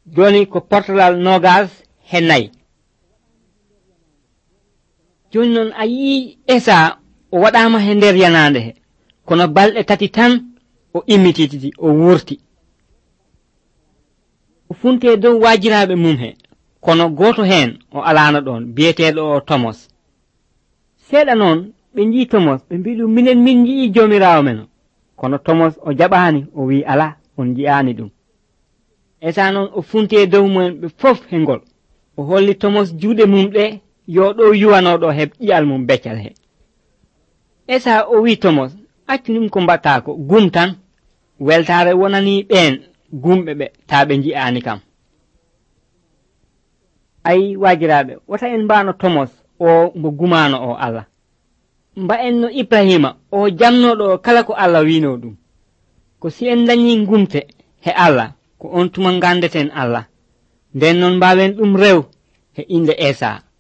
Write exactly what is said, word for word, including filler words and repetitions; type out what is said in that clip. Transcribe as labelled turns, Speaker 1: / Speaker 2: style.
Speaker 1: joni ko portalal nogas he nayi joni non a yii esa o waɗama he nder yanande he kono balɗe tati tan o immitititi o wurti o funte dow wajiraɓe mum he kono goto hen o alano ɗon biyeteɗo o Thomas seeɗa noon ɓe jii Thomas ɓe mbi ɗum minen min jii jomirawo men kono Thomas o jaɓani o wi ala on ji'ani ɗum esa noon o funte dow mumen ɓe fof he ngol o holli Thomas juuɗe mum ɗe yo ɗo yuwanoɗo heb ƴiyal mum beccal he esa o wi Thomas accu ɗum ko mbatta ko gum tan weltare wonani ɓen gumɓe ɓe ta ɓe ji'ani kam ayi wajiraɓe wata en mbano Thomas o mo gumano o Allah mba en no Ibrahima o jamnoɗo kala ko Allah wino ɗum ko si en dañi gumte he Allah ko on tuma gandeten Allah nden non mbawen ɗum rew he inde Esa